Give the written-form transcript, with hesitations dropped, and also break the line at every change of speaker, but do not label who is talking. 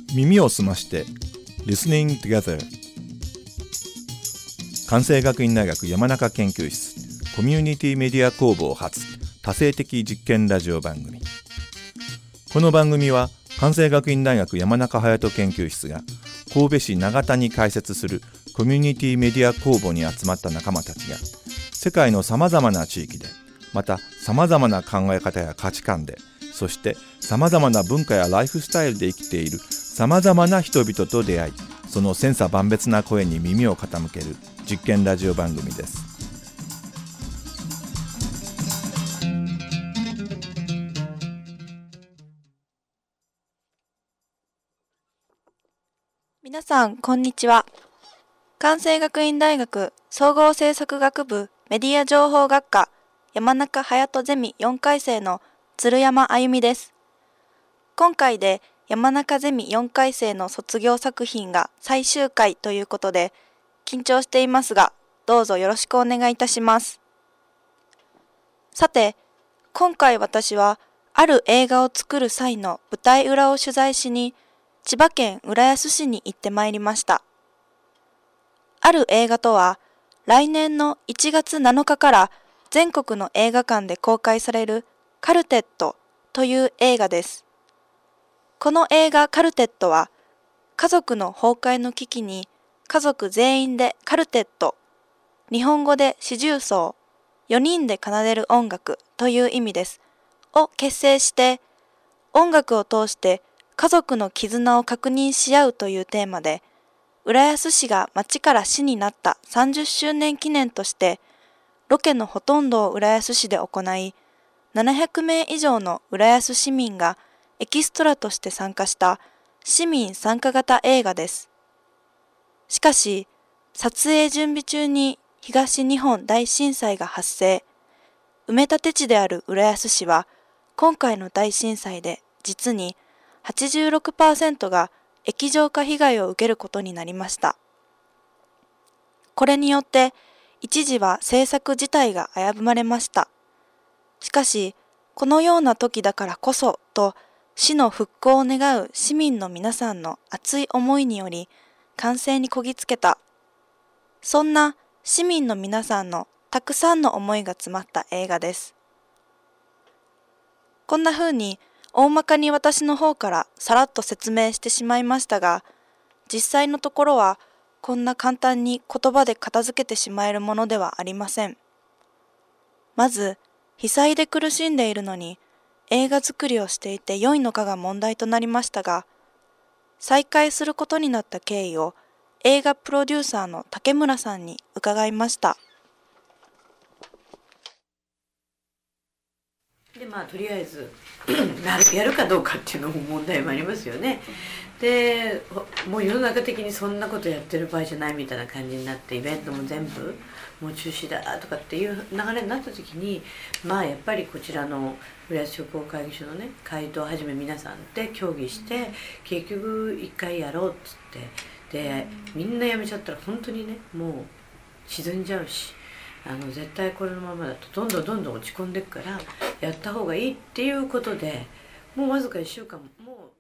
耳を澄まして Listening Together 関西学院大学山中研究室コミュニティメディア工房発多性的実験ラジオ番組。この番組は関西学院大学山中隼人研究室が神戸市長田に開設するコミュニティメディア工房に集まった仲間たちが世界のさまざまな地域でまたさまざまな考え方や価値観でそしてさまざまな文化やライフスタイルで生きているさまざまな人々と出会いその千差万別な声に耳を傾ける実験ラジオ番組です。
皆さんこんにちは。関西学院大学総合政策学部メディア情報学科山中隼人ゼミ4回生の鶴山あゆみです。今回で山中ゼミ4回生の卒業作品が最終回ということで緊張していますがどうぞよろしくお願いいたします。さて、今回私はある映画を作る際の舞台裏を取材しに千葉県浦安市に行ってまいりました。ある映画とは来年の1月7日から全国の映画館で公開されるカルテットという映画です。この映画カルテットは家族の崩壊の危機に家族全員でカルテット、日本語で四重奏、4人で奏でる音楽という意味です。を結成して音楽を通して家族の絆を確認し合うというテーマで浦安市が町から市になった30周年記念としてロケのほとんどを浦安市で行い700名以上の浦安市民がエキストラとして参加した市民参加型映画です。しかし撮影準備中に東日本大震災が発生。埋め立て地である浦安市は今回の大震災で実に 86% が液状化被害を受けることになりました。これによって一時は制作自体が危ぶまれました。しかしこのような時だからこそと市の復興を願う市民の皆さんの熱い思いにより完成にこぎつけた。そんな市民の皆さんのたくさんの思いが詰まった映画です。こんな風に大まかに私の方からさらっと説明してしまいましたが、実際のところはこんな簡単に言葉で片付けてしまえるものではありません。まず、被災で苦しんでいるのに映画作りをしていて良いのかが問題となりましたが、再開することになった経緯を映画プロデューサーの竹村さんに伺いました。
でとりあえずやるかどうかっていうのも問題もありますよね。でもう世の中的にそんなことやってる場合じゃないみたいな感じになってイベントも全部もう中止だとかっていう流れになった時にやっぱりこちらの浦安商工会議所のね会頭をはじめ皆さんで協議して結局一回やろうっつってでみんな辞めちゃったら本当にねもう沈んじゃうし絶対これのままだとどんどん落ち込んでいくからやった方がいいっていうことでもうわずか1週間もう